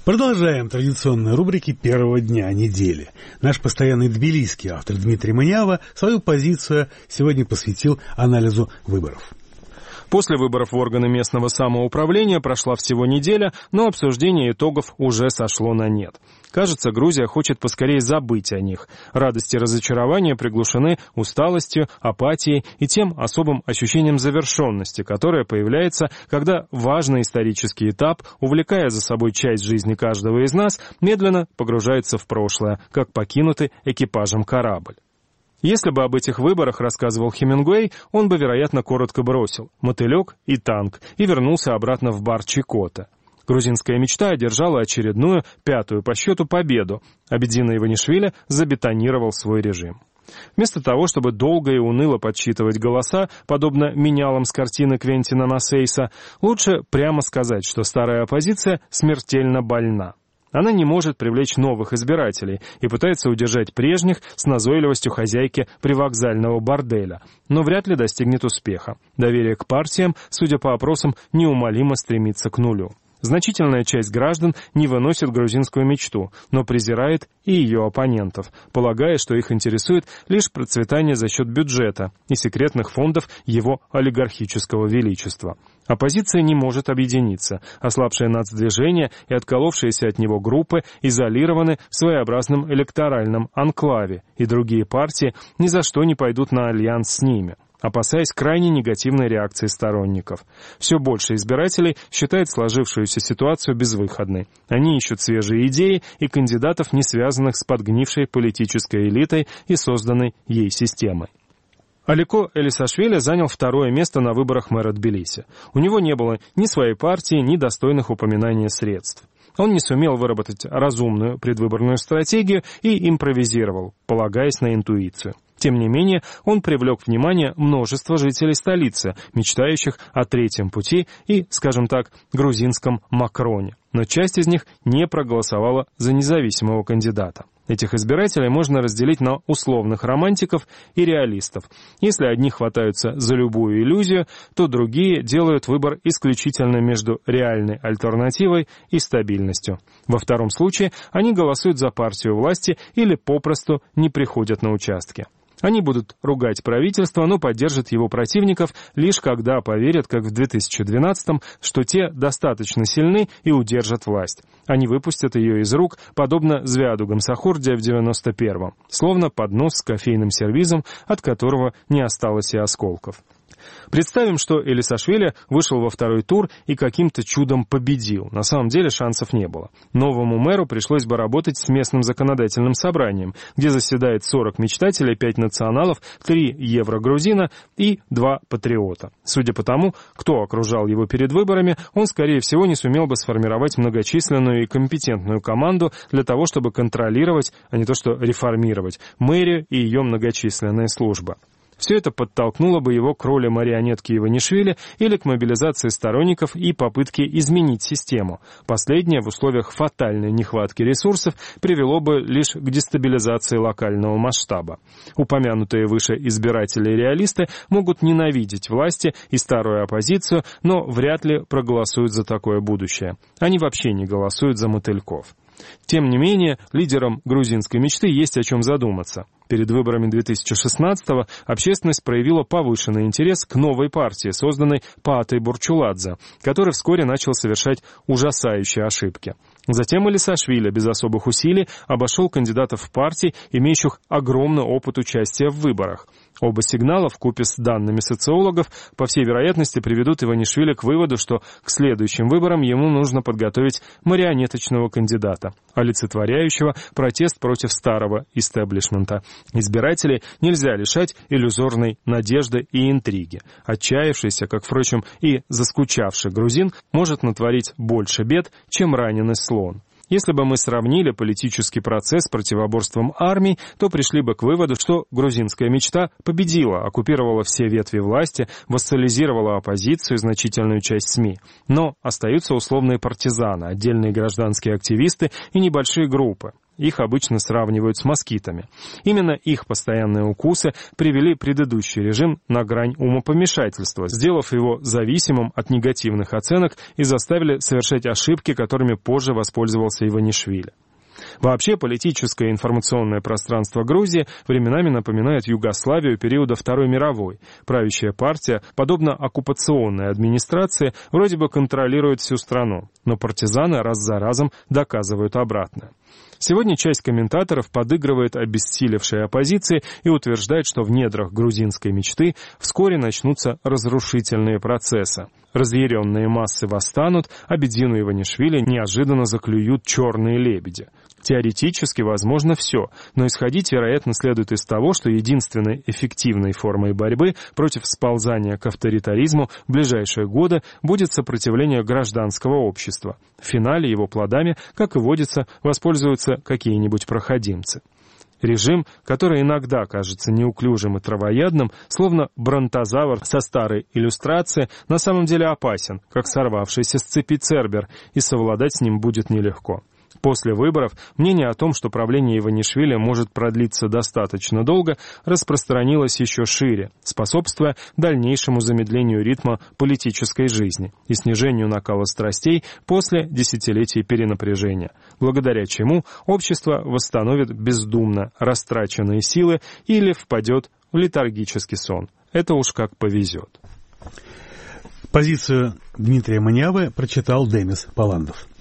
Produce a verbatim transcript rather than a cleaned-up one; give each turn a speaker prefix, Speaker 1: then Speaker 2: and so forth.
Speaker 1: Продолжаем традиционные рубрики первого дня недели. Наш постоянный тбилисский автор Дмитрий Манява свою позицию сегодня посвятил анализу выборов.
Speaker 2: После выборов в органы местного самоуправления прошла всего неделя, но обсуждение итогов уже сошло на нет. Кажется, Грузия хочет поскорее забыть о них. Радости и разочарования приглушены усталостью, апатией и тем особым ощущением завершенности, которое появляется, когда важный исторический этап, увлекая за собой часть жизни каждого из нас, медленно погружается в прошлое, как покинутый экипажем корабль. Если бы об этих выборах рассказывал Хемингуэй, он бы, вероятно, коротко бросил «мотылек» и «танк» и вернулся обратно в бар Чикота. Грузинская мечта одержала очередную, пятую по счету, победу. Абедзина Иванишвили забетонировал свой режим. Вместо того, чтобы долго и уныло подсчитывать голоса, подобно менялам с картины Квентина Насейса, лучше прямо сказать, что старая оппозиция смертельно больна. Она не может привлечь новых избирателей и пытается удержать прежних с назойливостью хозяйки привокзального борделя, но вряд ли достигнет успеха. Доверие к партиям, судя по опросам, неумолимо стремится к нулю. Значительная часть граждан не выносит грузинскую мечту, но презирает и ее оппонентов, полагая, что их интересует лишь процветание за счет бюджета и секретных фондов его олигархического величества. Оппозиция не может объединиться, ослабшее нацдвижение и отколовшиеся от него группы изолированы в своеобразном электоральном анклаве, и другие партии ни за что не пойдут на альянс с ними, опасаясь крайне негативной реакции сторонников. Все больше избирателей считает сложившуюся ситуацию безвыходной. Они ищут свежие идеи и кандидатов, не связанных с подгнившей политической элитой и созданной ей системой. Алико Элисашвили занял второе место на выборах мэра Тбилиси. У него не было ни своей партии, ни достойных упоминания средств. Он не сумел выработать разумную предвыборную стратегию и импровизировал, полагаясь на интуицию. Тем не менее, он привлек внимание множества жителей столицы, мечтающих о третьем пути и, скажем так, грузинском Макроне. Но часть из них не проголосовала за независимого кандидата. Этих избирателей можно разделить на условных романтиков и реалистов. Если одни хватаются за любую иллюзию, то другие делают выбор исключительно между реальной альтернативой и стабильностью. Во втором случае они голосуют за партию власти или попросту не приходят на участки. Они будут ругать правительство, но поддержат его противников лишь когда поверят, как в две тысячи двенадцатом, что те достаточно сильны и удержат власть. Они выпустят ее из рук, подобно Звяду Гамсахурдия в девяносто первом, словно поднос с кофейным сервизом, от которого не осталось и осколков. Представим, что Элисашвили вышел во второй тур и каким-то чудом победил. На самом деле шансов не было. Новому мэру пришлось бы работать с местным законодательным собранием, где заседает сорок мечтателей, пять националов, три еврогрузина и два патриота. Судя по тому, кто окружал его перед выборами, он, скорее всего, не сумел бы сформировать многочисленную и компетентную команду для того, чтобы контролировать, а не то что реформировать, мэрию и ее многочисленные службы. Все это подтолкнуло бы его к роли марионетки Иванишвили или к мобилизации сторонников и попытке изменить систему. Последнее в условиях фатальной нехватки ресурсов привело бы лишь к дестабилизации локального масштаба. Упомянутые выше избиратели и реалисты могут ненавидеть власти и старую оппозицию, но вряд ли проголосуют за такое будущее. Они вообще не голосуют за мотыльков. Тем не менее, лидерам грузинской мечты есть о чем задуматься. Перед выборами две тысячи шестнадцатого общественность проявила повышенный интерес к новой партии, созданной Паатой Бурчуладзе, который вскоре начал совершать ужасающие ошибки. Затем Элисашвили без особых усилий обошел кандидатов в партии, имеющих огромный опыт участия в выборах. Оба сигнала, вкупе с данными социологов, по всей вероятности приведут Иванишвили к выводу, что к следующим выборам ему нужно подготовить марионеточного кандидата, олицетворяющего протест против старого истеблишмента. Избирателей нельзя лишать иллюзорной надежды и интриги. Отчаявшийся, как, впрочем, и заскучавший грузин, может натворить больше бед, чем раненый слон. Если бы мы сравнили политический процесс с противоборством армий, то пришли бы к выводу, что грузинская мечта победила, оккупировала все ветви власти, вассализировала оппозицию и значительную часть СМИ. Но остаются условные партизаны, отдельные гражданские активисты и небольшие группы. их обычно сравнивают с москитами. Именно их постоянные укусы привели предыдущий режим на грань умопомешательства, сделав его зависимым от негативных оценок и заставили совершать ошибки, которыми позже воспользовался Иванишвили. Вообще, политическое и информационное пространство Грузии временами напоминает Югославию периода Второй мировой. Правящая партия, подобно оккупационной администрации, вроде бы контролирует всю страну, но партизаны раз за разом доказывают обратное. Сегодня часть комментаторов подыгрывает обессилевшей оппозиции и утверждает, что в недрах грузинской мечты вскоре начнутся разрушительные процессы. Разъяренные массы восстанут, а Бедзину Иванишвили неожиданно заклюют черные лебеди. Теоретически возможно все, но исходить, вероятно, следует из того, что единственной эффективной формой борьбы против сползания к авторитаризму в ближайшие годы будет сопротивление гражданского общества. В финале его плодами, как и водится, воспользуются какие-нибудь проходимцы. Режим, который иногда кажется неуклюжим и травоядным, словно бронтозавр со старой иллюстрации, на самом деле опасен, как сорвавшийся с цепи цербер, и совладать с ним будет нелегко. После выборов мнение о том, что правление Иванишвили может продлиться достаточно долго, распространилось еще шире, способствуя дальнейшему замедлению ритма политической жизни и снижению накала страстей после десятилетий перенапряжения, благодаря чему общество восстановит бездумно растраченные силы или впадет в летаргический сон. Это уж как повезет.
Speaker 1: Позицию Дмитрия Маниавы прочитал Демис Паландов.